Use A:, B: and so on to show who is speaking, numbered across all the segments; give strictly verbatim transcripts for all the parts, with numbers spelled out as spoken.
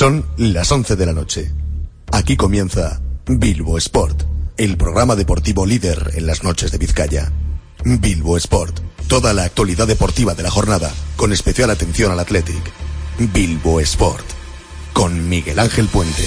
A: Son las once de la noche. Aquí comienza Bilbo Sport, el programa deportivo líder en las noches de Vizcaya. Bilbo Sport, toda la actualidad deportiva de la jornada, con especial atención al Athletic. Bilbo Sport, con Miguel Ángel Puente.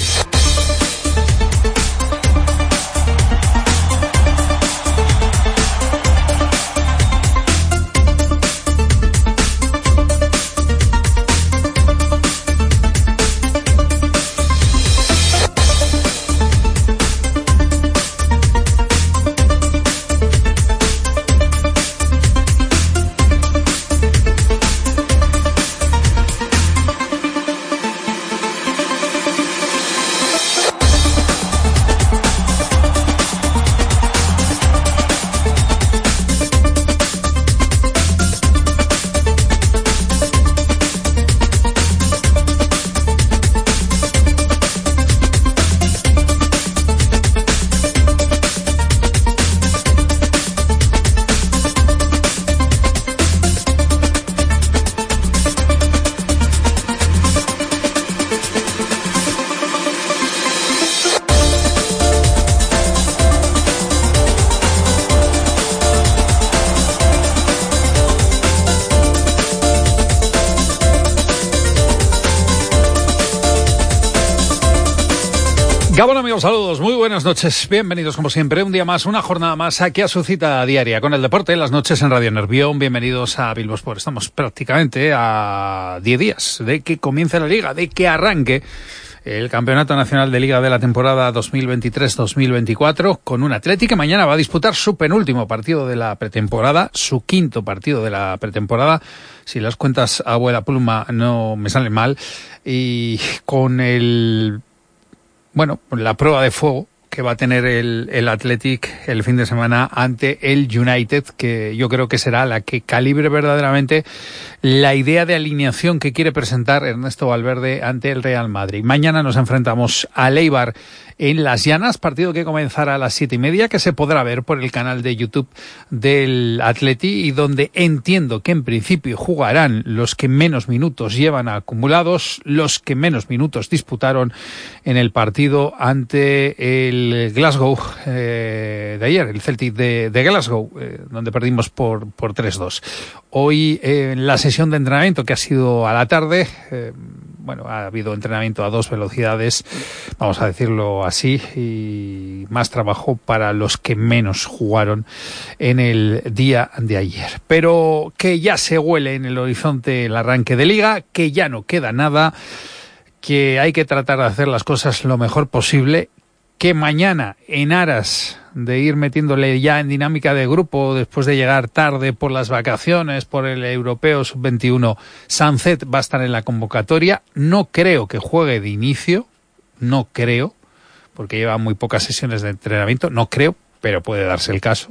B: Gabón, amigos, saludos, muy buenas noches, bienvenidos como siempre, un día más, una jornada más aquí a su cita diaria con el deporte en las noches en Radio Nervión. Bienvenidos a Bilbo Sport. Estamos prácticamente a diez días de que comience la Liga, de que arranque el Campeonato Nacional de Liga de la temporada dos mil veintitrés dos mil veinticuatro, con un Athletic que mañana va a disputar su penúltimo partido de la pretemporada, su quinto partido de la pretemporada, si las cuentas a abuela pluma no me salen mal, y con el... Bueno, la prueba de fuego que va a tener el, el Athletic el fin de semana ante el United, que yo creo que será la que calibre verdaderamente la idea de alineación que quiere presentar Ernesto Valverde ante el Real Madrid. Mañana nos enfrentamos al Eibar en Las Llanas, partido que comenzará a las siete y media, que se podrá ver por el canal de YouTube del Atleti y donde entiendo que en principio jugarán los que menos minutos llevan acumulados, los que menos minutos disputaron en el partido ante el Glasgow eh, de ayer, el Celtic de, de Glasgow, eh, donde perdimos por, por tres dos. Hoy eh, en la sesión de entrenamiento que ha sido a la tarde, eh, bueno, ha habido entrenamiento a dos velocidades, vamos a decirlo así, y más trabajo para los que menos jugaron en el día de ayer. Pero que ya se huele en el horizonte el arranque de Liga, que ya no queda nada, que hay que tratar de hacer las cosas lo mejor posible, que mañana, en aras de ir metiéndole ya en dinámica de grupo, después de llegar tarde por las vacaciones, por el Europeo sub veintiuno, Sancet va a estar en la convocatoria. No creo que juegue de inicio, no creo, porque lleva muy pocas sesiones de entrenamiento, no creo, pero puede darse el caso.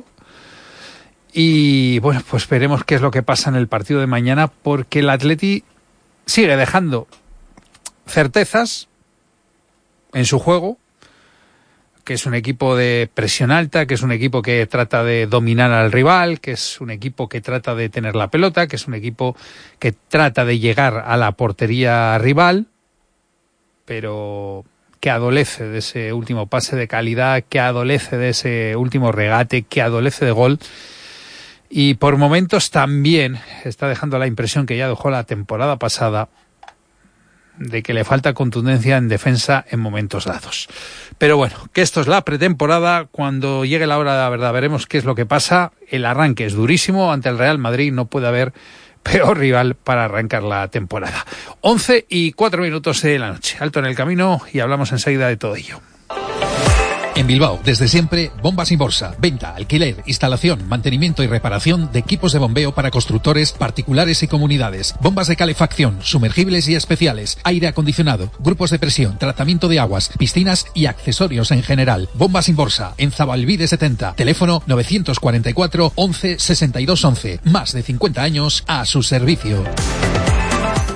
B: Y bueno, pues veremos qué es lo que pasa en el partido de mañana, porque el Atleti sigue dejando certezas en su juego, que es un equipo de presión alta, que es un equipo que trata de dominar al rival, que es un equipo que trata de tener la pelota, que es un equipo que trata de llegar a la portería rival, pero que adolece de ese último pase de calidad, que adolece de ese último regate, que adolece de gol. Y por momentos también está dejando la impresión que ya dejó la temporada pasada, de que le falta contundencia en defensa en momentos dados. Pero bueno, que esto es la pretemporada. Cuando llegue la hora de la verdad veremos qué es lo que pasa. El arranque es durísimo ante el Real Madrid, no puede haber peor rival para arrancar la temporada. once y cuatro minutos de la noche. Alto en el camino y hablamos enseguida de todo ello.
C: En Bilbao, desde siempre, Bombas Inborsa. Venta, alquiler, instalación, mantenimiento y reparación de equipos de bombeo para constructores, particulares y comunidades. Bombas de calefacción, sumergibles y especiales, aire acondicionado, grupos de presión, tratamiento de aguas, piscinas y accesorios en general. Bombas Inborsa, en Zabalbide setenta. Teléfono novecientos cuarenta y cuatro, once, sesenta y dos once. Más de cincuenta años a su servicio.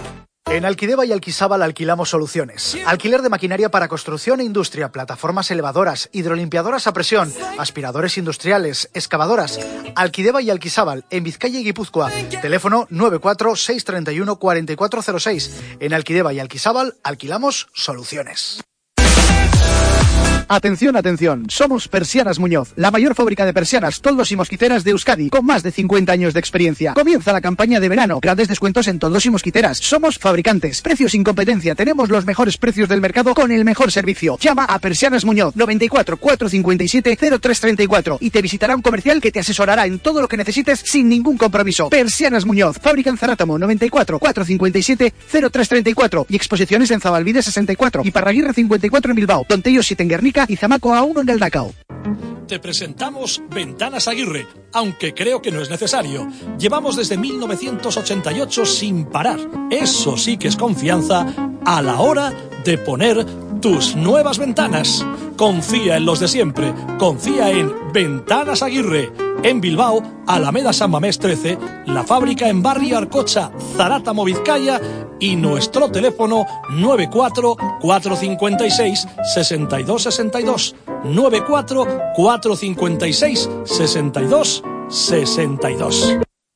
D: En Alquideva y Alquisábal alquilamos soluciones. Alquiler de maquinaria para construcción e industria, plataformas elevadoras, hidrolimpiadoras a presión, aspiradores industriales, excavadoras. Alquideva y Alquisábal, en Vizcaya y Guipúzcoa. Teléfono nueve cuatro seis tres uno cuatro cuatro cero seis. En Alquideva y Alquisábal alquilamos soluciones. Atención, atención, somos Persianas Muñoz, la mayor fábrica de persianas, toldos y mosquiteras de Euskadi, con más de cincuenta años de experiencia. Comienza la campaña de verano, grandes descuentos en toldos y mosquiteras. Somos fabricantes, precios sin competencia, tenemos los mejores precios del mercado con el mejor servicio. Llama a Persianas Muñoz, noventa y cuatro, cuatrocientos cincuenta y siete, cero tres treinta y cuatro y te visitará un comercial que te asesorará en todo lo que necesites sin ningún compromiso. Persianas Muñoz, fábrica en Zarátamo, noventa y cuatro, cuatrocientos cincuenta y siete, cero tres treinta y cuatro y exposiciones en Zabalbide sesenta y cuatro y Parraguirre cincuenta y cuatro en Bilbao, Tontello siete en Guernica y Zamaco a uno en Galdacao.
E: Te presentamos Ventanas Aguirre, aunque creo que no es necesario. Llevamos desde mil novecientos ochenta y ocho sin parar. Eso sí que es confianza a la hora de poner tus nuevas ventanas. Confía en los de siempre. Confía en Ventanas Aguirre. En Bilbao, Alameda San Mamés trece, la fábrica en Barrio Arcocha, Zarátamo, Vizcaya, y nuestro teléfono nueve cuatro, cuatro cinco seis, seis dos seis dos, nueve cuatro, cuatro cinco seis, seis dos seis dos.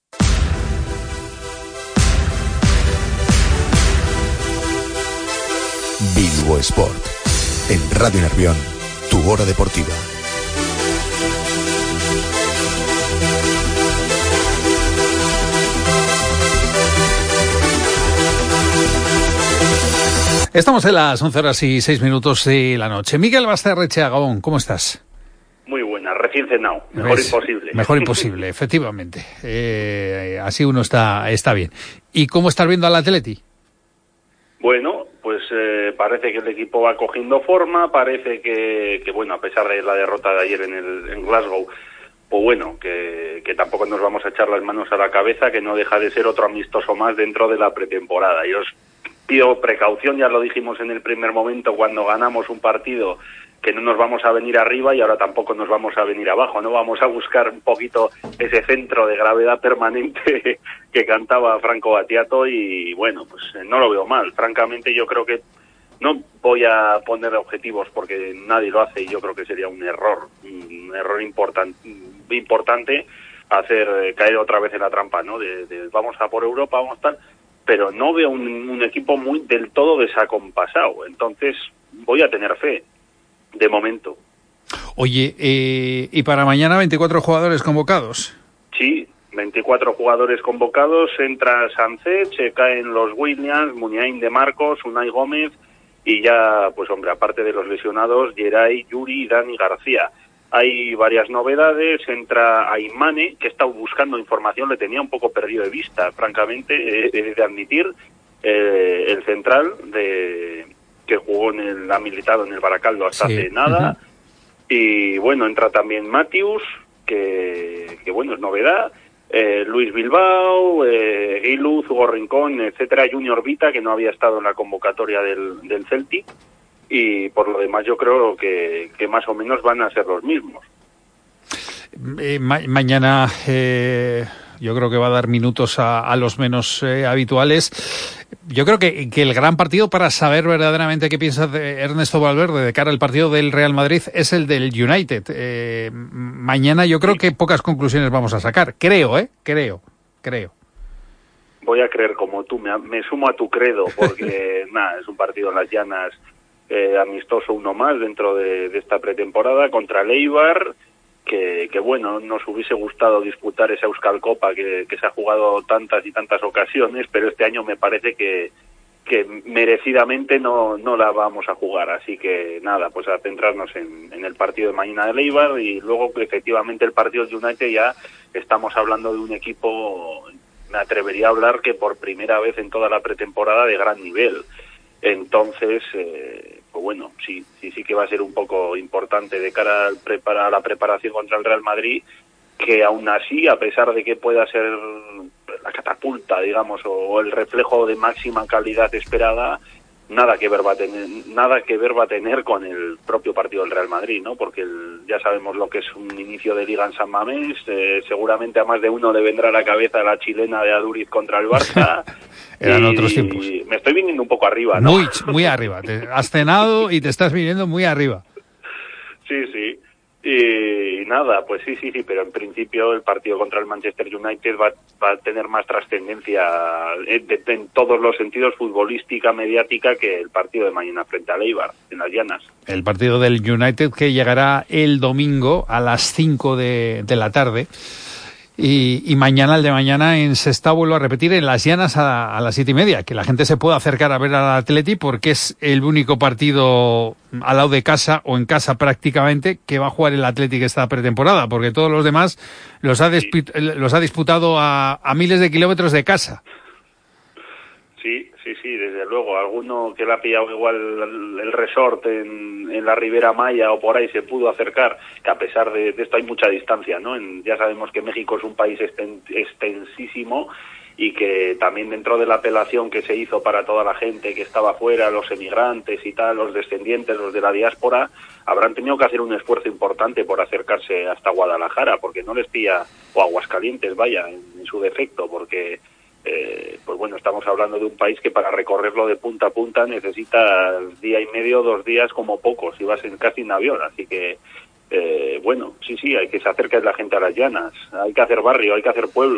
A: Bilbo Sport, en Radio Nervión, tu hora deportiva.
B: Estamos en las once horas y seis minutos de la noche. Miguel Basterrechea, Gabón, ¿cómo estás?
F: Muy buena, recién cenado, mejor
B: ¿Ves?
F: imposible.
B: Mejor imposible, efectivamente. Eh, así uno está, está bien. ¿Y cómo estás viendo al Atleti?
F: Bueno, pues eh, parece que el equipo va cogiendo forma, parece que, que bueno, a pesar de la derrota de ayer en, el, en Glasgow, pues bueno, que, que tampoco nos vamos a echar las manos a la cabeza, que no deja de ser otro amistoso más dentro de la pretemporada. Y os pido precaución, ya lo dijimos en el primer momento cuando ganamos un partido, que no nos vamos a venir arriba y ahora tampoco nos vamos a venir abajo, no vamos a buscar un poquito ese centro de gravedad permanente que cantaba Franco Battiato y bueno, pues no lo veo mal. Francamente yo creo que no voy a poner objetivos porque nadie lo hace y yo creo que sería un error, un error importante, importante hacer caer otra vez en la trampa, ¿no? De, de vamos a por Europa, vamos a tal, pero no veo un, un equipo muy del todo desacompasado, entonces voy a tener fe. De momento.
B: Oye, eh, ¿y para mañana veinticuatro jugadores convocados?
F: Sí, veinticuatro jugadores convocados. Entra Sánchez, se caen los Williams, Muniain de Marcos, Unai Gómez y ya, pues hombre, aparte de los lesionados, Geray, Yuri y Dani García. Hay varias novedades. Entra Aimane, que he estado buscando información, le tenía un poco perdido de vista, francamente, he de admitir, eh, el central de... que jugó en el, ha militado en el Baracaldo hasta sí. hace nada, uh-huh. Y bueno, entra también Matius, que, que bueno, es novedad, eh, Luis Bilbao, eh, Guiluz, Hugo Rincón, etcétera, Junior Vita, que no había estado en la convocatoria del, del Celtic, y por lo demás yo creo que, que más o menos van a ser los mismos.
B: Eh, ma- mañana eh, yo creo que va a dar minutos a, a los menos eh, habituales. Yo creo que, que el gran partido para saber verdaderamente qué piensa de Ernesto Valverde de cara al partido del Real Madrid es el del United. Eh, mañana yo creo que pocas conclusiones vamos a sacar. Creo, ¿eh? Creo, creo.
F: Voy a creer como tú, me, me sumo a tu credo, porque nada, es un partido en las llanas, eh, amistoso uno más dentro de, de esta pretemporada contra el Eibar. Que, que bueno, nos hubiese gustado disputar esa Euskal Copa que, que se ha jugado tantas y tantas ocasiones, pero este año me parece que, que merecidamente no, no la vamos a jugar, así que nada, pues a centrarnos en, en el partido de mañana del Eibar y luego efectivamente el partido de United ya estamos hablando de un equipo, me atrevería a hablar que por primera vez en toda la pretemporada de gran nivel. Entonces, eh, pues bueno, sí, sí, sí que va a ser un poco importante de cara al prepara, a la preparación contra el Real Madrid, que aún así, a pesar de que pueda ser la catapulta, digamos, o el reflejo de máxima calidad esperada, nada que ver va a tener nada que ver va a tener con el propio partido del Real Madrid, ¿no? Porque el, ya sabemos lo que es un inicio de liga en San Mamés, eh, seguramente a más de uno le vendrá a la cabeza la chilena de Aduriz contra el Barça.
B: Eran
F: y,
B: otros tiempos.
F: Y me estoy viniendo un poco arriba, ¿no?
B: Muy, muy arriba. Te has cenado y te estás viniendo muy arriba.
F: Sí, sí. Y, y nada, pues sí, sí, sí, pero en principio el partido contra el Manchester United va, va a tener más trascendencia en, en, en todos los sentidos, futbolística, mediática, que el partido de mañana frente al Eibar, en las Llanas.
B: El partido del United que llegará el domingo a las cinco de, de la tarde. Y, y mañana, el de mañana en Sestao, vuelvo a repetir, en las Llanas a, a las siete y media, que la gente se pueda acercar a ver al Atleti porque es el único partido al lado de casa o en casa prácticamente que va a jugar el Atleti esta pretemporada, porque todos los demás los ha,
F: sí.
B: los ha disputado a, a miles de kilómetros de casa.
F: Sí, sí, sí, desde luego. Alguno que le ha pillado igual el, el resort en, en la Ribera Maya o por ahí se pudo acercar, que a pesar de, de esto hay mucha distancia, ¿no? En, ya sabemos que México es un país exten, extensísimo y que también dentro de la apelación que se hizo para toda la gente que estaba fuera, los emigrantes y tal, los descendientes, los de la diáspora, habrán tenido que hacer un esfuerzo importante por acercarse hasta Guadalajara, porque no les pilla, o Aguascalientes, vaya, en, en su defecto, porque... Eh, pues bueno, estamos hablando de un país que para recorrerlo de punta a punta necesitas día y medio, dos días como poco, si vas en casi en avión, así que eh, bueno, sí, sí, hay que se acerque la gente a las Llanas, hay que hacer barrio, hay que hacer pueblo.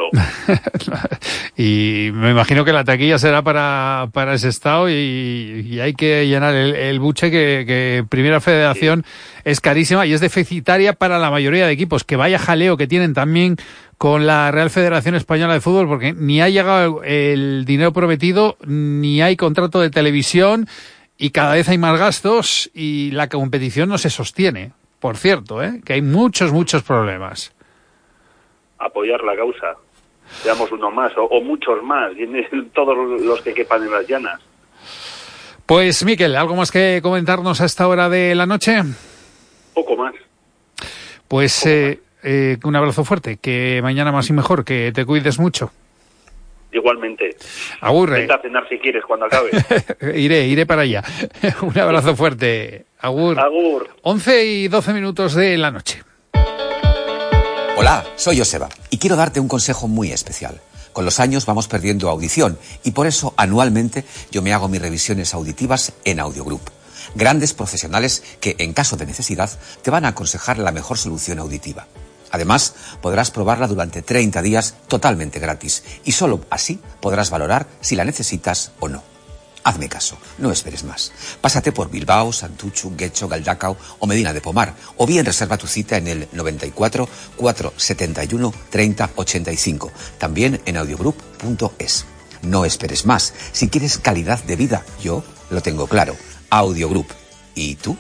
B: Y me imagino que la taquilla será para, para ese estado y, y hay que llenar el, el buche que, que Primera Federación sí. es carísima y es deficitaria para la mayoría de equipos, que vaya jaleo que tienen también con la Real Federación Española de Fútbol, porque ni ha llegado el dinero prometido, ni hay contrato de televisión, y cada vez hay más gastos, y la competición no se sostiene. Por cierto, ¿eh? que hay muchos, muchos problemas.
F: Apoyar la causa. Seamos uno más, o, o muchos más, todos los que quepan en las Llanas.
B: Pues, Miquel, ¿algo más que comentarnos a esta hora de la noche?
F: Poco más.
B: Pues...
F: Poco
B: eh,
F: más.
B: Eh, un abrazo fuerte, que mañana más y mejor, que te cuides mucho.
F: Igualmente.
B: Agur.
F: Vente a cenar si quieres cuando acabe.
B: iré, iré para allá. Un abrazo fuerte. Agur.
F: Agur.
B: once y doce minutos de la noche.
G: Hola, soy Joseba y quiero darte un consejo muy especial. Con los años vamos perdiendo audición y por eso anualmente yo me hago mis revisiones auditivas en Audiogroup. Grandes profesionales que, en caso de necesidad, te van a aconsejar la mejor solución auditiva. Además, podrás probarla durante treinta días totalmente gratis y solo así podrás valorar si la necesitas o no. Hazme caso, no esperes más. Pásate por Bilbao, Santuchu, Guecho, Galdacao o Medina de Pomar o bien reserva tu cita en el noventa y cuatro, cuatrocientos setenta y uno, treinta ochenta y cinco, también en audiogroup punto es. No esperes más. Si quieres calidad de vida, yo lo tengo claro. Audiogroup. ¿Y tú?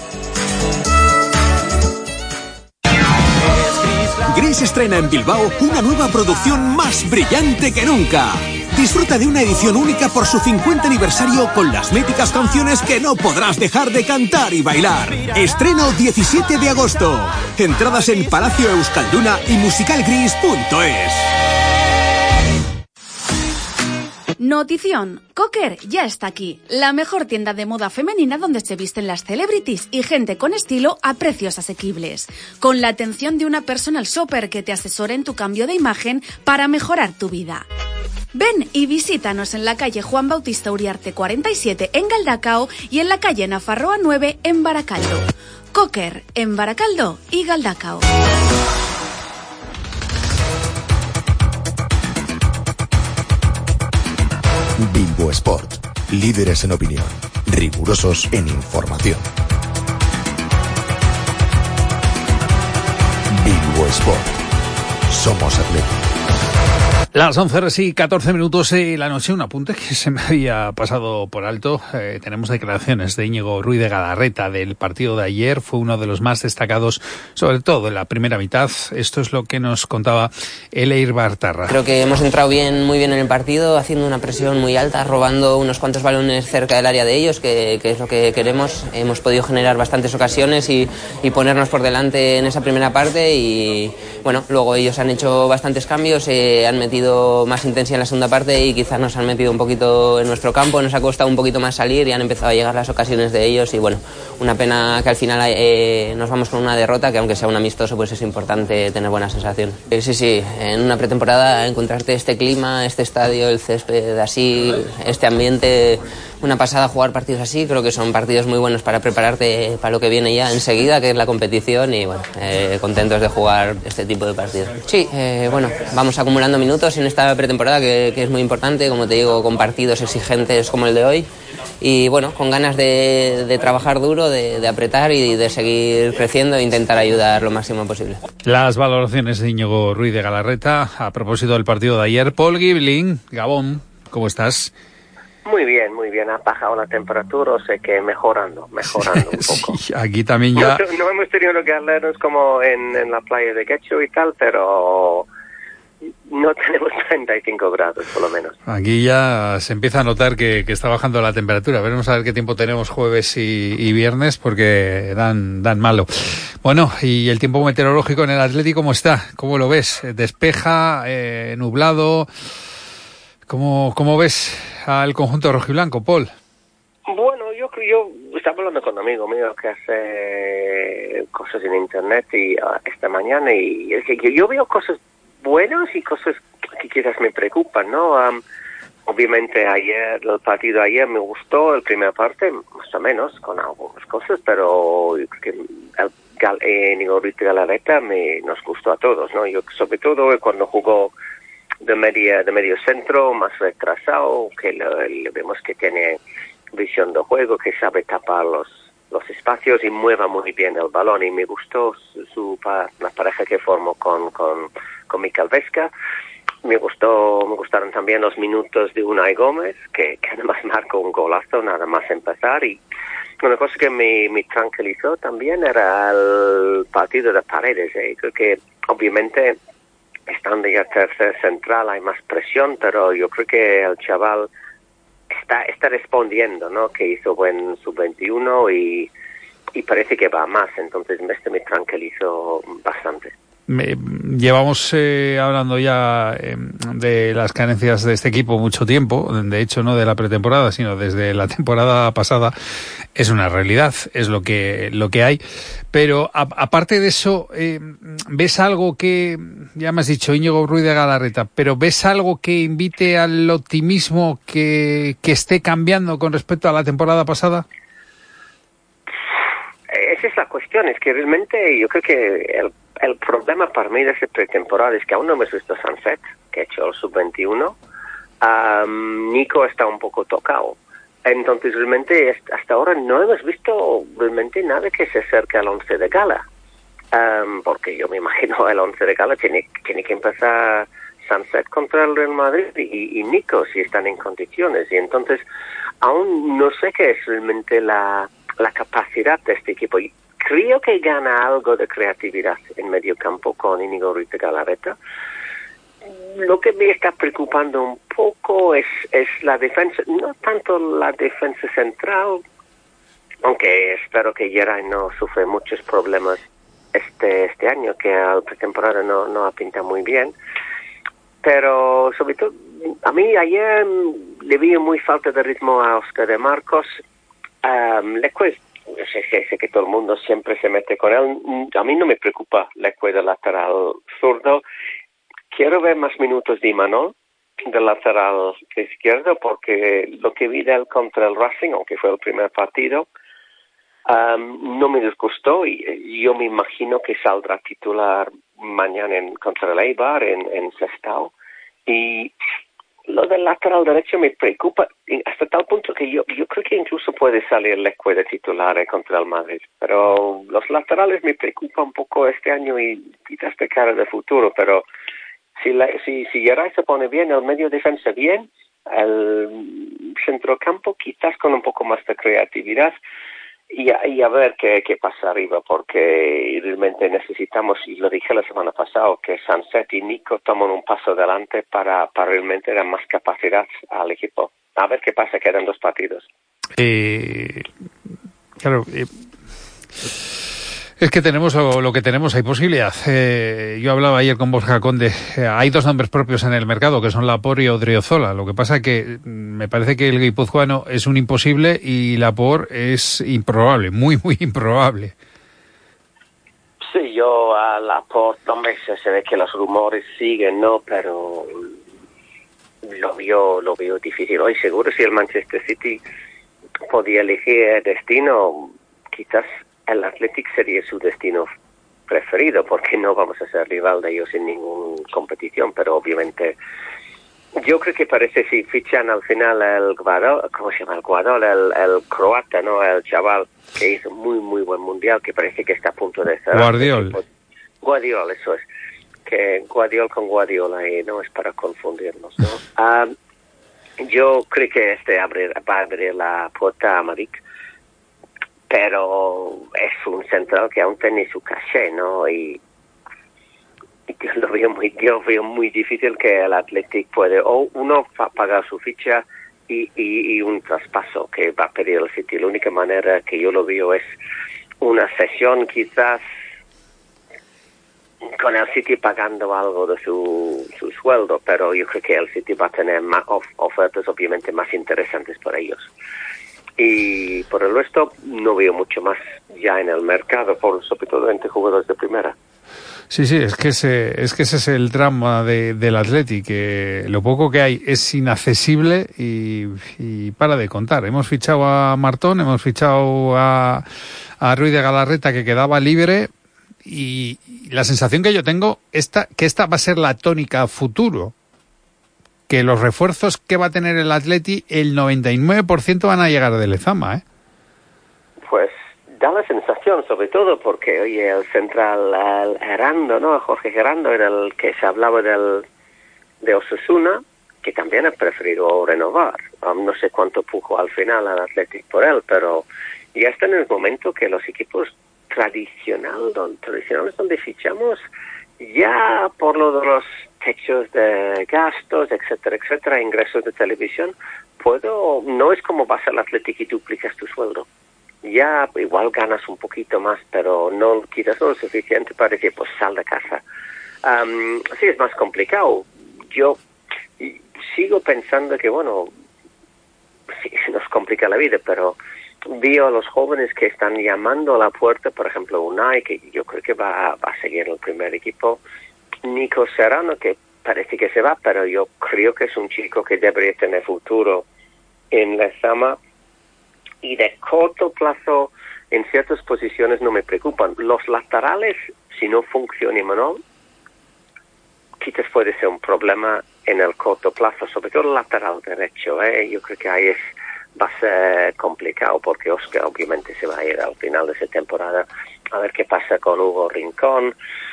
H: Gris estrena en Bilbao una nueva producción más brillante que nunca. Disfruta de una edición única por su cincuenta aniversario con las míticas canciones que no podrás dejar de cantar y bailar. Estreno diecisiete de agosto. Entradas en Palacio Euskalduna y musicalgris punto es.
I: Notición, Cocker ya está aquí, la mejor tienda de moda femenina donde se visten las celebrities y gente con estilo a precios asequibles, con la atención de una personal shopper que te asesora en tu cambio de imagen para mejorar tu vida. Ven y visítanos en la calle Juan Bautista Uriarte cuarenta y siete en Galdacao y en la calle Nafarroa nueve en Baracaldo. Cocker en Baracaldo y Galdacao.
A: Bilbo Sport, líderes en opinión, rigurosos en información. Bilbo Sport, somos Atleti.
B: Las once horas y catorce minutos de la noche, un apunte que se me había pasado por alto. Eh, tenemos declaraciones de Íñigo Ruiz de Galarreta del partido de ayer. Fue uno de los más destacados, sobre todo en la primera mitad. Esto es lo que nos contaba Eleir Bartarra.
J: Creo que hemos entrado bien, muy bien en el partido, haciendo una presión muy alta, robando unos cuantos balones cerca del área de ellos, que, que es lo que queremos. Hemos podido generar bastantes ocasiones y, y ponernos por delante en esa primera parte. Y bueno, luego ellos han hecho bastantes cambios, eh, han metido sido más intensa en la segunda parte y quizás nos han metido un poquito en nuestro campo, nos ha costado un poquito más salir y han empezado a llegar las ocasiones de ellos y bueno, una pena que al final eh, nos vamos con una derrota, que aunque sea un amistoso pues es importante tener buena sensación. Eh, sí, sí, en una pretemporada encontrarte este clima, este estadio, el césped así, este ambiente, una pasada jugar partidos así, creo que son partidos muy buenos para prepararte para lo que viene ya enseguida, que es la competición y bueno, eh, contentos de jugar este tipo de partidos. Sí, eh, bueno, vamos acumulando minutos en esta pretemporada que, que es muy importante, como te digo, con partidos exigentes como el de hoy y bueno, con ganas de, de trabajar duro, de, de apretar y de seguir creciendo e intentar ayudar lo máximo posible.
B: Las valoraciones de Íñigo Ruiz de Galarreta a propósito del partido de ayer. Paul Gibling, Gabón, ¿cómo estás?
K: Muy bien, muy bien. Ha bajado la temperatura, o sea que mejorando, mejorando un poco.
B: Sí, aquí también ya...
K: No, no hemos tenido galeros como en, en la playa de Getxo y tal, pero no tenemos treinta y cinco grados, por lo menos.
B: Aquí ya se empieza a notar que, que está bajando la temperatura. Veremos a ver qué tiempo tenemos jueves y, y viernes, porque dan, dan malo. Bueno, ¿y el tiempo meteorológico en el Atlético cómo está? ¿Cómo lo ves? ¿Despeja? Eh, ¿Nublado? ¿Cómo, cómo ves al conjunto rojiblanco, Paul?
K: Bueno, yo yo estaba hablando con un amigo mío que hace cosas en internet y uh, esta mañana y es que yo veo cosas buenas y cosas que quizás me preocupan, ¿no? Um, obviamente ayer, el partido de ayer me gustó, el primera parte, más o menos, con algunas cosas, pero yo creo que el Gal, eh, Íñigo Ruiz de Galarreta me, nos gustó a todos, ¿no? Yo sobre todo cuando jugó de media de medio centro, más retrasado, que lo, lo vemos que tiene visión de juego, que sabe tapar los los espacios y mueva muy bien el balón, y me gustó su, su la pareja que formó con con con Mikel Vesca. Me gustó me gustaron también los minutos de Unai Gómez, que, que además marcó un golazo nada más empezar. Y una cosa que me, me tranquilizó también era el partido de Paredes. ¿eh? Creo que obviamente estando ya tercer central hay más presión, pero yo creo que el chaval está está respondiendo, ¿no? Que hizo buen sub veintiuno y, y parece que va más, entonces este me tranquilizó bastante.
B: Me, llevamos eh, hablando ya eh, de las carencias de este equipo mucho tiempo, de hecho no de la pretemporada, sino desde la temporada pasada. Es una realidad, es lo que lo que hay, pero a, aparte de eso, eh, ¿ves algo que, ya me has dicho Íñigo Ruiz de Galarreta, pero ves algo que invite al optimismo, que, que esté cambiando con respecto a la temporada pasada?
K: Esa es la cuestión, es que realmente yo creo que el El problema para mí de esa pretemporada es que aún no hemos visto Sunset, que ha hecho el sub veintiuno. Um, Nico está un poco tocado. Entonces, realmente, hasta ahora no hemos visto realmente nada que se acerque al once de gala. Um, porque yo me imagino el once de gala tiene, tiene que empezar Sunset contra el Real Madrid y, y Nico, si están en condiciones. Y entonces, aún no sé qué es realmente la, la capacidad de este equipo. Creo que gana algo de creatividad en medio campo con Íñigo Ruiz de Galarreta. Lo que me está preocupando un poco es, es la defensa, no tanto la defensa central, aunque espero que Geray no sufre muchos problemas este este año, que a la pretemporada no, no ha pintado muy bien. Pero sobre todo, a mí ayer le vi muy falta de ritmo a Oscar de Marcos. Um, le cuesta. Sé, sé, sé que todo el mundo siempre se mete con él. A mí no me preocupa Leque de lateral zurdo. Quiero ver más minutos de Imanol de lateral izquierdo, porque lo que vi de él contra el Racing, aunque fue el primer partido, um, no me disgustó, y yo me imagino que saldrá titular mañana en, contra el Eibar en, en Sestao. Y lo del lateral derecho me preocupa hasta tal punto que yo yo creo que incluso puede salir Leque de titular eh, contra el Madrid. Pero los laterales me preocupa un poco este año y quizás de cara de futuro. Pero si la, si si Geray se pone bien, el medio defensa bien, el centrocampo quizás con un poco más de creatividad. Y a, y a ver qué, qué pasa arriba, porque realmente necesitamos, y lo dije la semana pasada, que Sunset y Nico toman un paso adelante para, para realmente dar más capacidad al equipo. A ver qué pasa, quedan dos partidos.
B: Eh, claro, eh, Es que tenemos lo, lo que tenemos, hay posibilidad. Eh, yo hablaba ayer con Borja Conde, eh, hay dos nombres propios en el mercado, que son Laporte y Odriozola. Lo que pasa que me parece que el guipuzcoano es un imposible y Laporte es improbable, muy, muy improbable.
K: Sí, yo a Laporte, hombre, se, se ve que los rumores siguen, ¿no? Pero lo veo, lo veo difícil. Hoy seguro si el Manchester City podía elegir destino, quizás el Athletic sería su destino preferido, porque no vamos a ser rival de ellos en ninguna competición, pero obviamente yo creo que parece si fichan al final el Guardiola, ¿cómo se llama el Guardiola? El, el croata, ¿no? El chaval que hizo muy, muy buen mundial, que parece que está a punto de cerrar.
B: Guardiola.
K: Guardiola, eso es. Que Guardiola con Guardiola, y no es para confundirnos, ¿no? um, yo creo que este abre, va a abrir la puerta a Maric, pero es un central que aún tiene su caché, ¿no? Y, y yo lo veo muy, yo veo muy difícil que el Athletic puede, o uno va a pagar su ficha y, y, y un traspaso que va a pedir el City. La única manera que yo lo veo es una cesión, quizás con el City pagando algo de su, su sueldo, pero yo creo que el City va a tener más of, ofertas obviamente más interesantes para ellos. Y por el resto no veo mucho más ya en el mercado, por sobre todo entre jugadores de primera.
B: Sí, sí, es que ese, es que ese es el drama de, del Athletic, que lo poco que hay es inaccesible y, y para de contar. Hemos fichado a Martón, hemos fichado a, a Ruiz de Galarreta, que quedaba libre, y la sensación que yo tengo esta, que esta va a ser la tónica a futuro. Que los refuerzos que va a tener el Atleti, el noventa y nueve por ciento van a llegar de Lezama, ¿eh?
K: Pues da la sensación, sobre todo porque, oye, el central, el Gerando, ¿no? Jorge Gerando era el que se hablaba del de Osasuna, que también ha preferido renovar. Um, no sé cuánto pujo al final al Athletic por él, pero ya está en el momento que los equipos tradicional, don, tradicionales donde fichamos, ya por lo de los techos de gastos, etcétera, etcétera, ingresos de televisión, puedo, no es como vas al Athletic y duplicas tu sueldo. Ya igual ganas un poquito más, pero no, quizás no lo suficiente para decir, pues sal de casa. Um, sí, es más complicado. Yo sigo pensando que, bueno, sí, nos complica la vida, pero veo a los jóvenes que están llamando a la puerta, por ejemplo, Unai, que yo creo que va, va a seguir en el primer equipo. Nico Serrano, que parece que se va, pero yo creo que es un chico que debería tener futuro en Lezama. Y de corto plazo, en ciertas posiciones no me preocupan. Los laterales, si no funciona Imanol, quizás puede ser un problema en el corto plazo, sobre todo el lateral derecho. ¿eh? Yo creo que ahí es, va a ser complicado, porque Oscar obviamente se va a ir al final de esa temporada. A ver qué pasa con Hugo Rincón.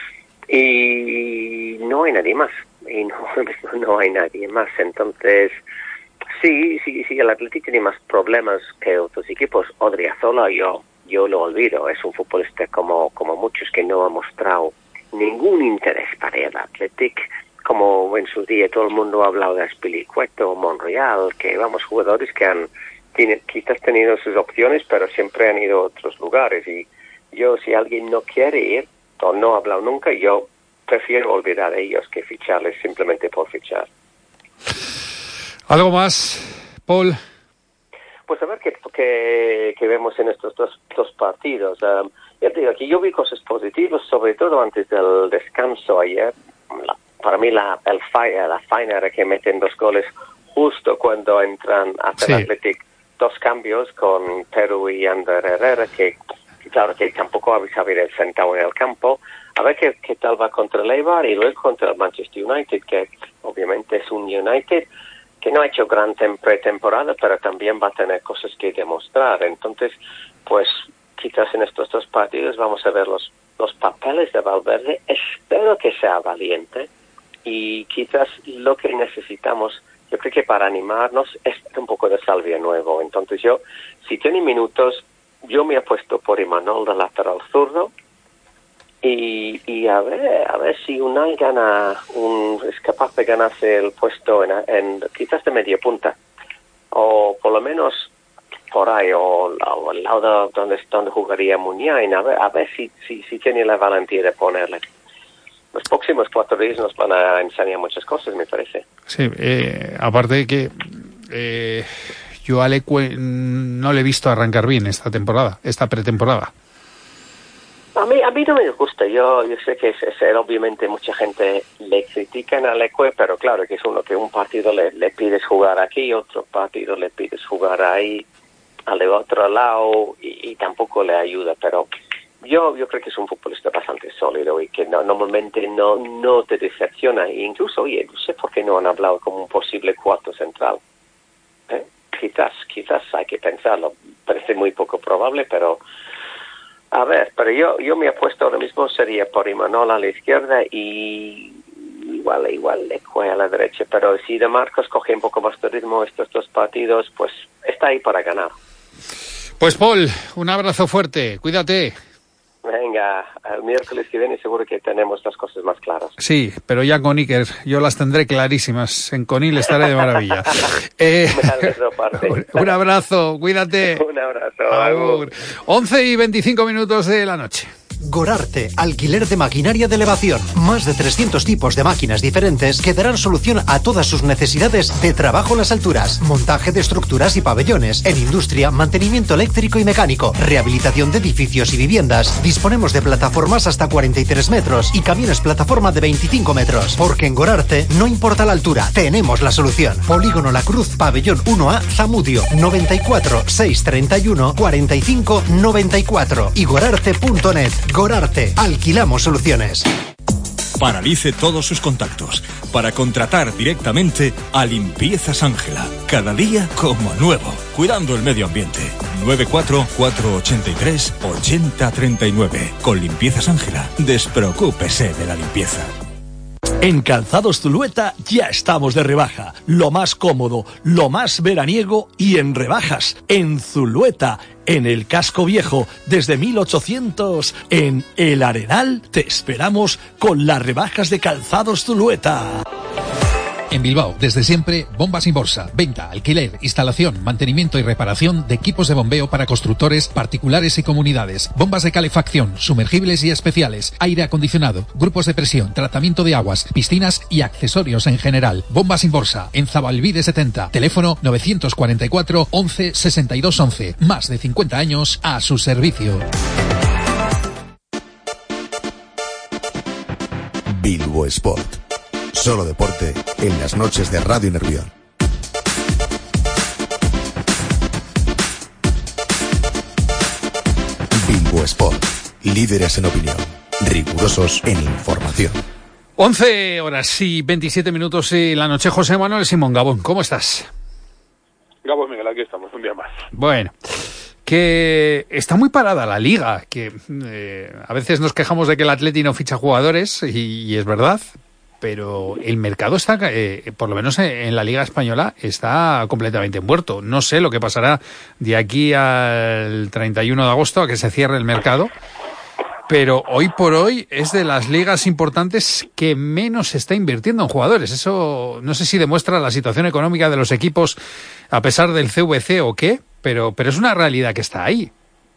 K: Y no hay nadie más, y no, no hay nadie más, entonces sí, sí, sí, el Athletic tiene más problemas que otros equipos. Odriozola yo, yo lo olvido, es un futbolista como, como muchos que no ha mostrado ningún interés para el Athletic, como en su día todo el mundo ha hablado de Azpilicueta, Monreal, que vamos, jugadores que han tiene, quizás tenido sus opciones, pero siempre han ido a otros lugares, y yo, si alguien no quiere ir, o no ha hablado nunca, yo prefiero olvidar de ellos que ficharles simplemente por fichar.
B: ¿Algo más, Paul?
K: Pues a ver qué, qué, qué vemos en estos dos, dos partidos. Um, ya te digo, aquí yo vi cosas positivas, sobre todo antes del descanso ayer. La, para mí la, el fire, la faena era que meten dos goles justo cuando entran hacia sí. el Athletic. Dos cambios con Perú y Ander Herrera, que claro que tampoco habéis habido sentado en el campo. A ver qué, qué tal va contra el Eibar y luego contra el Manchester United, que obviamente es un United que no ha hecho gran pretemporada, pero también va a tener cosas que demostrar. Entonces, pues quizás en estos dos partidos vamos a ver los, los papeles de Valverde. Espero que sea valiente, y quizás lo que necesitamos, yo creo que para animarnos, es un poco de salvia nuevo. Entonces yo, si tiene minutos, yo me he puesto por Imanol de lateral zurdo, y, y a ver a ver si Unai gana un, es capaz de ganarse el puesto en, en quizás de media punta, o por lo menos por ahí, o, o al lado donde, donde jugaría Muniain, a ver, a ver si, si, si tiene la valentía de ponerle. Los próximos cuatro días nos van a enseñar muchas cosas, me parece.
B: Sí, eh, aparte de que eh, yo a Leque no le he visto arrancar bien esta temporada, esta pretemporada.
K: A mí, a mí no me gusta. Yo, yo sé que es, es, obviamente mucha gente le critican a Leque, pero claro que es uno que un partido le, le pides jugar aquí, otro partido le pides jugar ahí, al otro lado, y, y tampoco le ayuda, pero yo yo creo que es un futbolista bastante sólido y que no, normalmente no no te decepciona. E incluso, oye, no sé por qué no han hablado como un posible cuarto central. ¿Eh? Quizás, quizás hay que pensarlo. Parece muy poco probable, pero a ver, pero yo yo me apuesto ahora mismo sería por Imanol a la izquierda y igual igual Leque a la derecha, pero si De Marcos coge un poco más de ritmo estos dos partidos, pues está ahí para ganar.
B: Pues Paul, un abrazo fuerte, cuídate.
K: Venga, el miércoles que viene seguro que tenemos las cosas más claras.
B: Sí, pero ya con Iker yo las tendré clarísimas. En Conil estaré de maravilla. eh, un, un abrazo, cuídate.
K: Un abrazo.
B: Agur. once y veinticinco minutos de la noche.
L: Gorarte, alquiler de maquinaria de elevación. Más de trescientos tipos de máquinas diferentes que darán solución a todas sus necesidades de trabajo en las alturas. Montaje de estructuras y pabellones. En industria, mantenimiento eléctrico y mecánico. Rehabilitación de edificios y viviendas. Disponemos de plataformas hasta cuarenta y tres metros y camiones plataforma de veinticinco metros. Porque en Gorarte no importa la altura, tenemos la solución. Polígono La Cruz, pabellón uno A, Zamudio. noventa y cuatro, seiscientos treinta y uno, cuarenta y cinco, noventa y cuatro. Y gorarte punto net. Gorarte, alquilamos soluciones.
M: Paralice todos sus contactos para contratar directamente a Limpiezas Ángela. Cada día como nuevo, cuidando el medio ambiente. nueve cuatro cuatro ocho tres ocho cero tres nueve. Con Limpiezas Ángela, despreocúpese de la limpieza.
E: En Calzados Zulueta ya estamos de rebaja. Lo más cómodo, lo más veraniego y en rebajas. En Zulueta, en el Casco Viejo, desde mil ochocientos. En El Arenal te esperamos con las rebajas de Calzados Zulueta.
C: En Bilbao, desde siempre, Bombas Inborsa. Venta, alquiler, instalación, mantenimiento y reparación de equipos de bombeo para constructores, particulares y comunidades. Bombas de calefacción, sumergibles y especiales, aire acondicionado, grupos de presión, tratamiento de aguas, piscinas y accesorios en general. Bombas Inborsa, en Zabalbide setenta. Teléfono novecientos cuarenta y cuatro, once, sesenta y dos once. Más de cincuenta años a su servicio.
A: Bilbo Sport. Solo deporte en las noches de Radio Nervión. Bilbo Sport. Líderes en opinión. Rigurosos en información.
B: once horas y veintisiete minutos y la noche. José Manuel Simón Gabón, ¿cómo estás?
N: Gabón Miguel, aquí estamos, un día más.
B: Bueno, que está muy parada la liga, que eh, a veces nos quejamos de que el Atleti no ficha jugadores, y, y es verdad, pero el mercado está, eh, por lo menos en la Liga Española, está completamente muerto. No sé lo que pasará de aquí al treinta y uno de agosto, a que se cierre el mercado, pero hoy por hoy es de las ligas importantes que menos se está invirtiendo en jugadores. Eso no sé si demuestra la situación económica de los equipos a pesar del C V C o qué, pero, pero es una realidad que está ahí.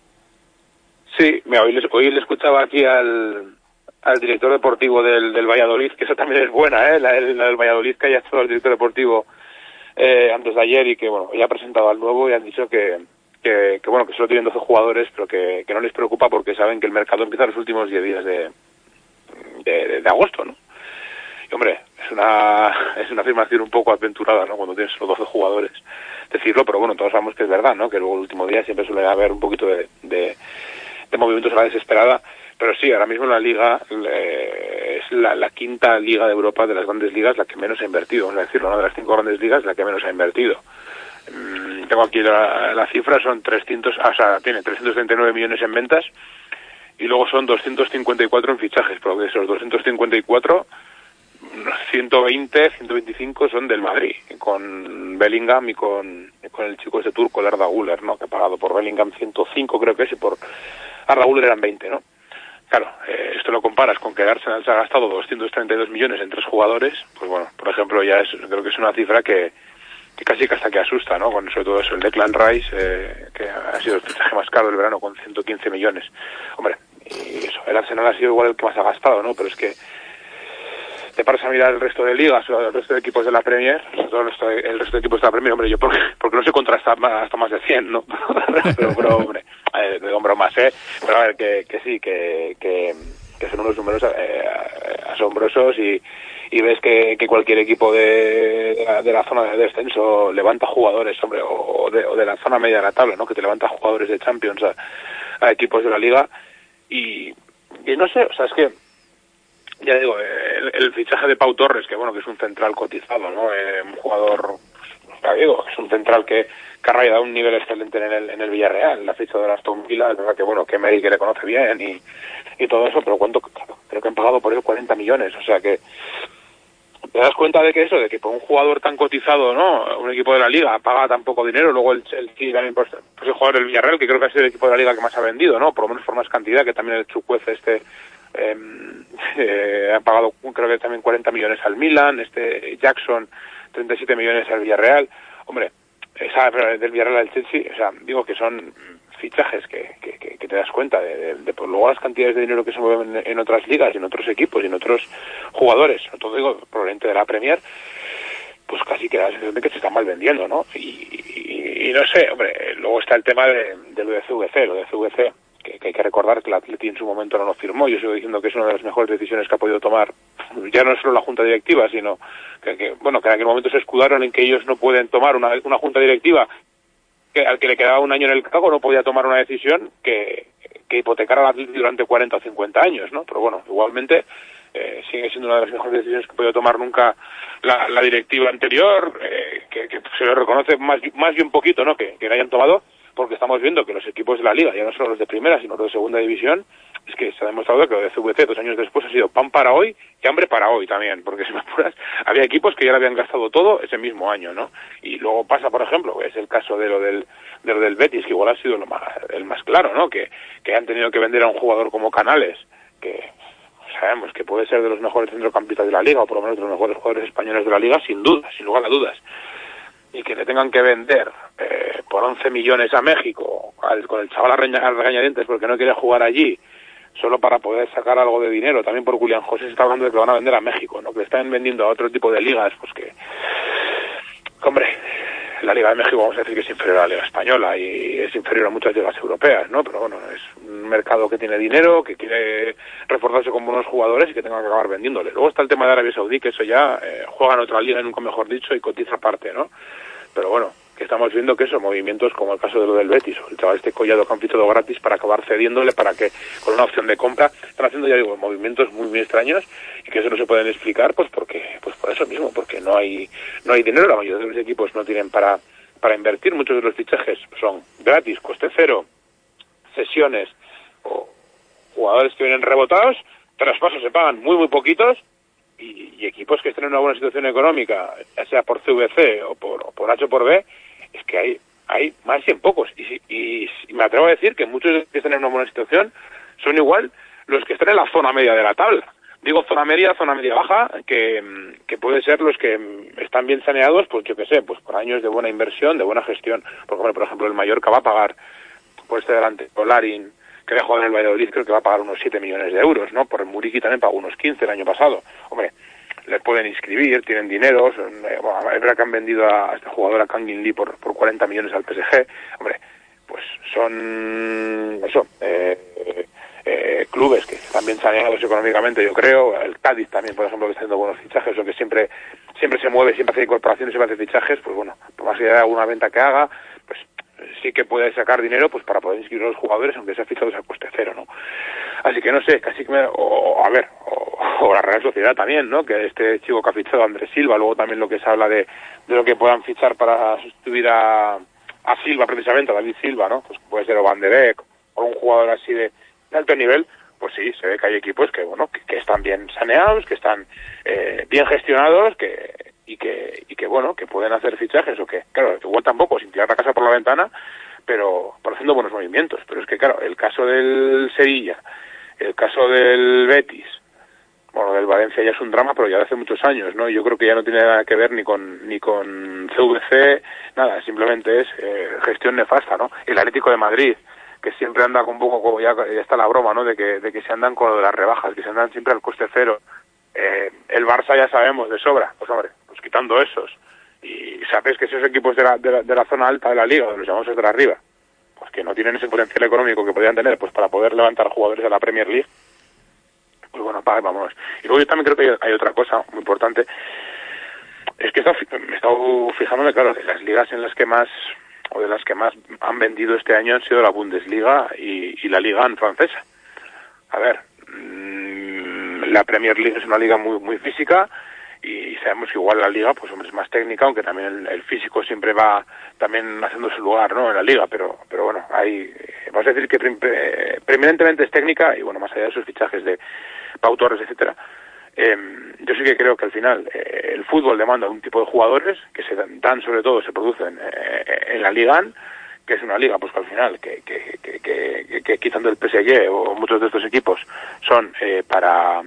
N: Sí, mira, hoy, les, hoy le escuchaba aquí al... al director deportivo del, del Valladolid, que eso también es buena, ¿eh? La, la del Valladolid, que haya estado el director deportivo eh, antes de ayer y que, bueno, ya ha presentado al nuevo y han dicho que, que, que bueno, que solo tienen doce jugadores, pero que, que no les preocupa porque saben que el mercado empieza los últimos diez días de, de, de, de agosto, ¿no? Y, hombre, es una, es una afirmación un poco aventurada, ¿no? Cuando tienes solo doce jugadores decirlo, pero bueno, todos sabemos que es verdad, ¿no? Que luego el último día siempre suele haber un poquito de, de, de movimientos a la desesperada. Pero sí, ahora mismo la liga eh, es la, la quinta liga de Europa de las grandes ligas, la que menos ha invertido, vamos a decirlo, ¿no? De las cinco grandes ligas, la que menos ha invertido. Mm, tengo aquí la, la cifra, son trescientos, o sea, tiene trescientos treinta y nueve millones en ventas y luego son doscientos cincuenta y cuatro en fichajes, pero de esos doscientos cincuenta y cuatro, ciento veinte, ciento veinticinco son del Madrid, con Bellingham y con, y con el chico ese turco, el Arda Güler, ¿no? Que ha pagado por Bellingham ciento cinco, creo que es, y por Arda Güler eran veinte, ¿no? Claro, eh, esto lo comparas con que Arsenal se ha gastado doscientos treinta y dos millones en tres jugadores, pues bueno, por ejemplo, ya es, creo que es una cifra que, que casi que hasta que asusta, ¿no? Con sobre todo eso, el Declan Rice, eh, que ha sido el fichaje más caro del verano, con ciento quince millones. Hombre, y eso, el Arsenal ha sido igual el que más ha gastado, ¿no? Pero es que te paras a mirar el resto de ligas o el resto de equipos de la Premier, todo el resto de, el resto de equipos de la Premier, hombre, yo porque, porque no se contrasta hasta más de cien, ¿no? pero, pero, hombre, eh, de hombro más, ¿eh? Pero a ver, que, que sí, que, que, que son unos números eh, asombrosos y, y ves que, que cualquier equipo de, de, la, de la zona de descenso levanta jugadores, hombre, o de, o de la zona media de la tabla, ¿no? Que te levanta jugadores de Champions a, a equipos de la Liga y, y no sé, o sea, es que ya digo, el, el fichaje de Pau Torres, que bueno, que es un central cotizado, ¿no? Eh, un jugador, ya digo, es un central que, que ha rayado un nivel excelente en el, en el Villarreal, la ficha de Aston Villa, es verdad que bueno, que Meri que le conoce bien y, y todo eso, pero cuánto, claro, creo que han pagado por él cuarenta millones, o sea que te das cuenta de que eso, de que por un jugador tan cotizado, ¿no? Un equipo de la Liga paga tan poco dinero, luego el Chelsea también, pues, pues el jugador del Villarreal, que creo que ha sido el equipo de la Liga que más ha vendido, ¿no? Por lo menos por más cantidad, que también el Chukwueze este Eh, eh, ha pagado creo que también cuarenta millones al Milan, este Jackson treinta y siete millones al Villarreal, hombre, esa del Villarreal al Chelsea, o sea, digo que son fichajes que, que, que, que te das cuenta de, de, de por luego las cantidades de dinero que se mueven en, en otras ligas y en otros equipos y en otros jugadores, sobre todo digo probablemente de la Premier, pues casi que da la sensación de que se está mal vendiendo, ¿no? Y, y, y no sé, hombre, luego está el tema de, de lo de C V C, lo de C V C Que, que hay que recordar que el Atleti en su momento no lo firmó. Yo sigo diciendo que es una de las mejores decisiones que ha podido tomar, ya no solo la junta directiva, sino que, que bueno, que en aquel momento se escudaron en que ellos no pueden tomar una, una junta directiva que al que le quedaba un año en el cargo no podía tomar una decisión que, que hipotecara al Atleti durante cuarenta o cincuenta años, ¿no? Pero bueno, igualmente eh, sigue siendo una de las mejores decisiones que ha podido tomar nunca la, la directiva anterior, eh, que, que se le reconoce más, más y un poquito, ¿no? Que, que la hayan tomado, porque estamos viendo que los equipos de la Liga, ya no solo los de primera, sino los de segunda división, es que se ha demostrado que lo de C V C dos años después ha sido pan para hoy y hambre para hoy también, porque si me apuras, había equipos que ya le habían gastado todo ese mismo año, ¿no? Y luego pasa, por ejemplo, es el caso de lo del de lo del Betis, que igual ha sido lo más, el más claro, ¿no? Que, que han tenido que vender a un jugador como Canales, que sabemos que puede ser de los mejores centrocampistas de la Liga, o por lo menos de los mejores jugadores españoles de la Liga, sin duda, sin lugar a dudas. Y que le tengan que vender eh, por once millones a México, al, con el chaval a regañadientes porque no quiere jugar allí, solo para poder sacar algo de dinero. También por Julián José se está hablando de que lo van a vender a México, ¿no? Que le están vendiendo a otro tipo de ligas, pues que... Hombre, la Liga de México vamos a decir que es inferior a la Liga Española y es inferior a muchas ligas europeas, ¿no? Pero bueno, es un mercado que tiene dinero, que quiere reforzarse con buenos jugadores y que tenga que acabar vendiéndole. Luego está el tema de Arabia Saudí, que eso ya eh, juega en otra liga, nunca mejor dicho, y cotiza aparte, ¿no? Pero bueno, que estamos viendo que esos movimientos, como el caso de lo del Betis, o el chaval este Collado que han fichado gratis para acabar cediéndole, para que con una opción de compra, están haciendo, ya digo, movimientos muy muy extraños y que eso no se pueden explicar, pues porque, pues por eso mismo, porque no hay, no hay dinero, la mayoría de los equipos no tienen para, para invertir, muchos de los fichajes son gratis, coste cero, sesiones o jugadores que vienen rebotados, traspasos se pagan muy muy poquitos. Y, y equipos que estén en una buena situación económica, ya sea por C V C o por, o por H o por B, es que hay hay más bien pocos. Y, y, y me atrevo a decir que muchos que están en una buena situación son igual los que están en la zona media de la tabla. Digo zona media, zona media baja, que, que puede ser los que están bien saneados, pues yo qué sé, pues por años de buena inversión, de buena gestión. Porque, por ejemplo, el Mallorca va a pagar por este delante, Larin, que había jugado en el Valladolid, creo que va a pagar unos siete millones de euros, ¿no? Por el Muriqui también pagó unos quince el año pasado. Hombre, les pueden inscribir, tienen dinero, son, eh, bueno, es verdad que han vendido a esta jugadora Kangin Lee por, por cuarenta millones al P S G. Hombre, pues son, eso, eh, eh, clubes que están bien saneados económicamente, yo creo. El Cádiz también, por ejemplo, que está haciendo buenos fichajes, o que siempre siempre se mueve, siempre hace incorporaciones, siempre hace fichajes, pues bueno, por más que haya alguna venta que haga, pues sí que puede sacar dinero pues para poder inscribir a los jugadores, aunque sea fichados a coste cero, ¿no? Así que no sé, casi que me... O, a ver, o, o la Real Sociedad también, ¿no? Que este chico que ha fichado Andrés Silva, luego también lo que se habla de, de lo que puedan fichar para sustituir a, a Silva, precisamente, a David Silva, ¿no? Pues puede ser o Van de Beek, o un jugador así de, de alto nivel. Pues sí, se ve que hay equipos que, bueno, que, que están bien saneados, que están eh, bien gestionados, que y que y que bueno, que pueden hacer fichajes, o que, claro, igual tampoco sin tirar la casa por la ventana, pero, pero haciendo buenos movimientos. Pero es que, claro, el caso del Sevilla, el caso del Betis, bueno, del Valencia ya es un drama, pero ya de hace muchos años, ¿no? Y yo creo que ya no tiene nada que ver ni con ni con C V C, nada, simplemente es eh, gestión nefasta, ¿no? El Atlético de Madrid, que siempre anda con un poco, como ya, ya está la broma, ¿no? De que de que se andan con lo de las rebajas, que se andan siempre al coste cero. Eh, el Barça ya sabemos de sobra, pues hombre, pues quitando esos. Y sabes que esos equipos de la, de la, de la zona alta de la liga, de los llamados de la arriba, pues que no tienen ese potencial económico que podrían tener, pues para poder levantar jugadores de la Premier League, pues bueno, para, vámonos. Y luego yo también creo que hay, hay otra cosa muy importante, es que he estado, me he estado fijándome, claro, de las ligas en las que más, o de las que más han vendido este año han sido la Bundesliga y, y la Liga francesa. A ver, mmm, la Premier League es una liga muy muy física, y sabemos que igual la liga, pues hombre, es más técnica, aunque también el, el físico siempre va también haciendo su lugar, ¿no?, en la liga, pero pero bueno, hay, vamos a decir que prim, eh, preeminentemente es técnica, y bueno, más allá de sus fichajes de Pau Torres, etcétera, eh, yo sí que creo que al final eh, el fútbol demanda un tipo de jugadores que se dan, dan sobre todo, se producen eh, en la Liga, que es una liga, pues que al final, que, que, que, que, que, que quitando el P S G o muchos de estos equipos, son eh, para...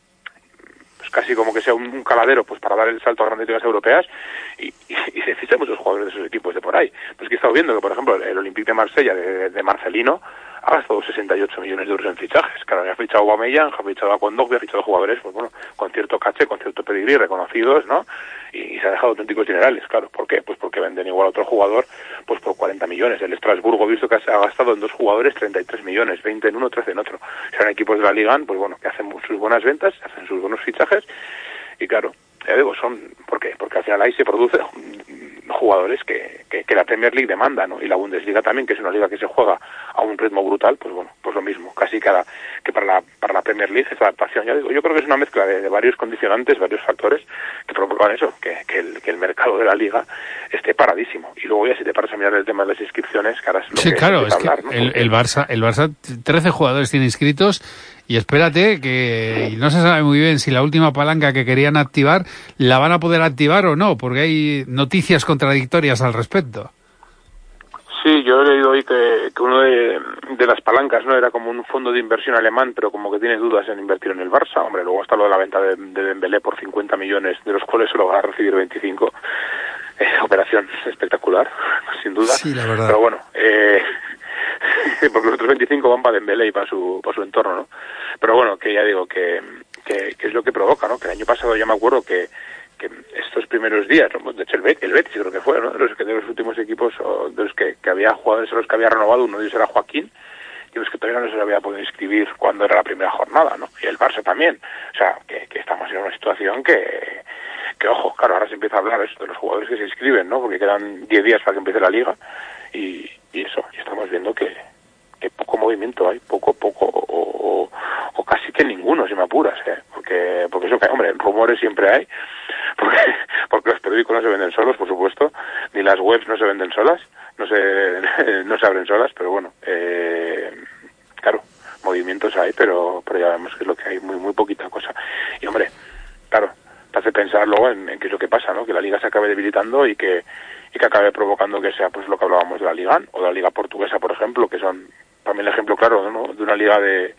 N: casi como que sea un, un caladero pues para dar el salto a grandes ligas europeas, y, y, y se fichan muchos jugadores de esos equipos de por ahí. Pues que he estado viendo que, por ejemplo, el Olympique de Marsella de, de Marcelino ha gastado sesenta y ocho millones de euros en fichajes. Claro, ha fichado a Aubameyang, ha fichado a Kondogbia, ha fichado a jugadores, pues bueno, con cierto caché, con cierto pedigrí, reconocidos, ¿no? Y, y se ha dejado auténticos dinerales, claro. ¿Por qué? Pues porque venden igual a otro jugador pues por cuarenta millones. El Estrasburgo, visto que ha gastado en dos jugadores treinta y tres millones, veinte en uno, trece en otro. Serán equipos de la Liga, pues bueno, que hacen sus buenas ventas, hacen sus buenos fichajes, y claro, ya digo, son, ¿por qué? Porque al final ahí se producen jugadores que, que, que la Premier League demanda, ¿no? Y la Bundesliga también, que es una liga que se juega a un ritmo brutal, pues bueno, pues lo mismo, casi cada, que para la, para la Premier League esa adaptación, ya digo, yo creo que es una mezcla de, de varios condicionantes, varios factores que provocan eso, que, que, el, que el mercado de la liga esté paradísimo. Y luego ya si te paras a mirar el tema de las inscripciones, que ahora es lo
B: sí,
N: que
B: claro, es
N: hablar,
B: que
N: ¿no?
B: el, el Barça, el Barça, trece jugadores tiene inscritos. Y espérate que no se sabe muy bien si la última palanca que querían activar la van a poder activar o no, porque hay noticias contradictorias al respecto.
N: Sí, yo he leído hoy que, que uno de, de las palancas no era como un fondo de inversión alemán, pero como que tiene dudas en invertir en el Barça. Hombre, luego está lo de la venta de, de Dembélé por cincuenta millones, de los cuales solo va a recibir veinticinco. Eh, operación espectacular, sin duda.
B: Sí, la verdad.
N: Pero bueno, eh... porque los otros veinticinco van para Dembélé y para su, para su entorno, ¿no? Pero bueno, que ya digo, que, que, que es lo que provoca, ¿no? Que el año pasado ya me acuerdo que, que estos primeros días, ¿no? De hecho el Betis, el Betis creo que fue, ¿no? De los, de los últimos equipos, o de los que, que había jugadores a los que había renovado, uno de ellos era Joaquín, y los que todavía no se le había podido inscribir cuando era la primera jornada, ¿no? Y el Barça también. O sea, que, que estamos en una situación que, que, ojo, claro, ahora se empieza a hablar eso, de los jugadores que se inscriben, ¿no? Porque quedan diez días para que empiece la liga, y, y eso, y estamos viendo que que poco movimiento hay, poco, poco, o, o, o casi que ninguno, si me apuras, ¿eh? Porque, porque eso que, hombre, rumores siempre hay, porque, porque los periódicos no se venden solos, por supuesto, ni las webs no se venden solas, no se, no se abren solas, pero bueno, eh, claro, movimientos hay, pero, pero ya vemos que es lo que hay, muy, muy poquita cosa. Y hombre, claro, te hace pensar luego en, en qué es lo que pasa, ¿no? Que la liga se acabe debilitando y que, y que acabe provocando que sea pues lo que hablábamos de la Liga o de la Liga Portuguesa, por ejemplo, que son también el ejemplo claro, ¿no? De una liga de,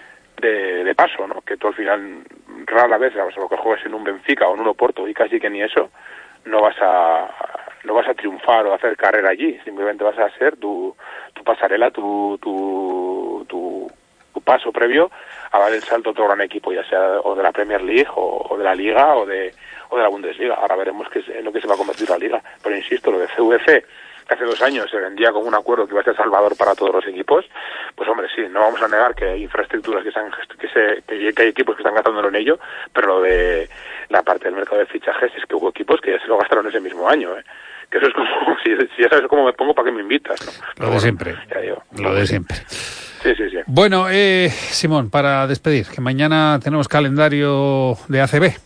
N: de, de paso, ¿no? Que tú al final rara vez, o sea, lo que juegues en un Benfica o en un Oporto y casi que ni eso, no vas a no vas a triunfar o a hacer carrera allí, simplemente vas a hacer tu, tu pasarela, tu, tu, tu, tu paso previo a dar el salto a otro gran equipo, ya sea o de la Premier League o, o de la Liga o de o de la Bundesliga. Ahora veremos qué es en lo que se va a convertir la Liga. Pero insisto, lo de C V C, que hace dos años se vendía como un acuerdo que iba a ser salvador para todos los equipos, pues hombre, sí, no vamos a negar que hay infraestructuras que, están, que, se, que hay equipos que están gastándolo en ello, pero lo de la parte del mercado de fichajes es que hubo equipos que ya se lo gastaron ese mismo año, ¿eh? Que eso es como, si, si ya sabes cómo me pongo, ¿para qué me invitas? ¿No?
B: Lo
N: pero
B: de
N: bueno,
B: siempre,
N: ya digo,
B: lo de siempre.
N: Sí, sí, sí.
B: Bueno, eh, Simón, para despedir, que mañana tenemos calendario de A C B.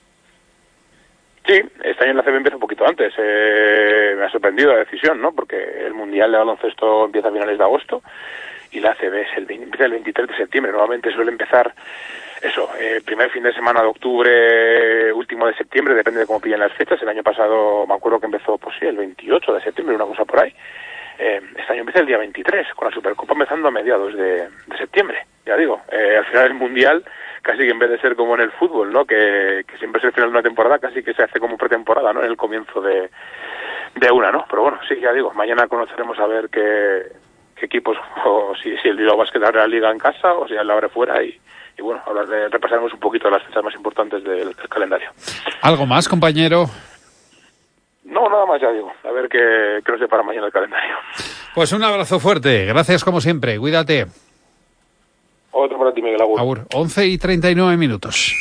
N: Sí, este año el A C B empieza un poquito antes. Eh, me ha sorprendido la decisión, ¿no? Porque el Mundial de Baloncesto empieza a finales de agosto y la A C B es el, empieza el veintitrés de septiembre. Normalmente suele empezar eso, eh, primer fin de semana de octubre, último de septiembre, depende de cómo pillan las fechas. El año pasado me acuerdo que empezó, pues sí, el veintiocho de septiembre, una cosa por ahí. Eh, este año empieza el día veintitrés, con la Supercopa empezando a mediados de, de septiembre. Ya digo, eh, al final el Mundial casi que en vez de ser como en el fútbol, ¿no? Que, que siempre es el final de una temporada, casi que se hace como pretemporada, ¿no? En el comienzo de, de una, ¿no? Pero bueno, sí, ya digo, mañana conoceremos a ver qué, qué equipos, o si, si el Bilbao Basket abre la liga en casa o si la abre fuera y, y bueno, hablar de, repasaremos un poquito las fechas más importantes del, del calendario.
B: ¿Algo más, compañero?
N: No, nada más, ya digo. A ver qué, qué nos depara mañana el calendario.
B: Pues un abrazo fuerte. Gracias como siempre. Cuídate.
N: Otro para ti, Miguel. Agur.
B: Agur. once y treinta y nueve minutos.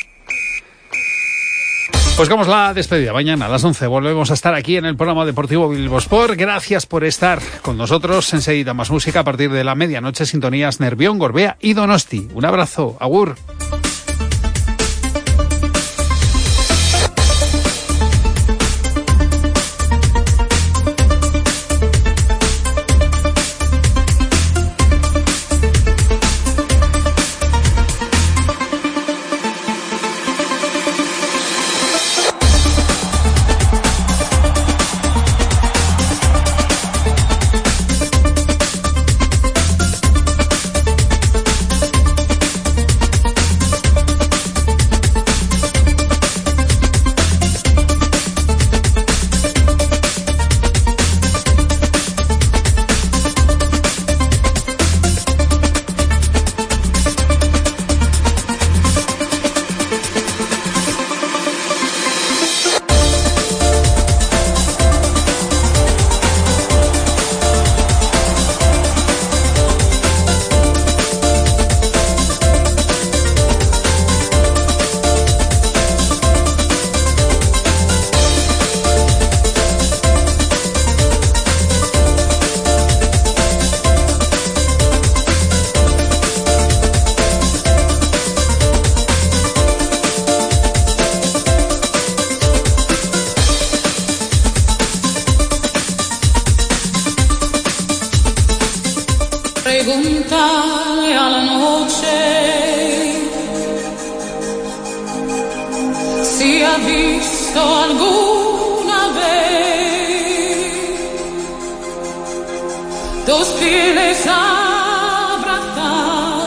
B: Buscamos la despedida. Mañana a las once volvemos a estar aquí en el programa deportivo Bilbo Sport. Gracias por estar con nosotros. Enseguida más música a partir de la medianoche. Sintonías Nervión, Gorbea y Donosti. Un abrazo. Agur.
O: Preguntale a la noche si ha visto alguna vez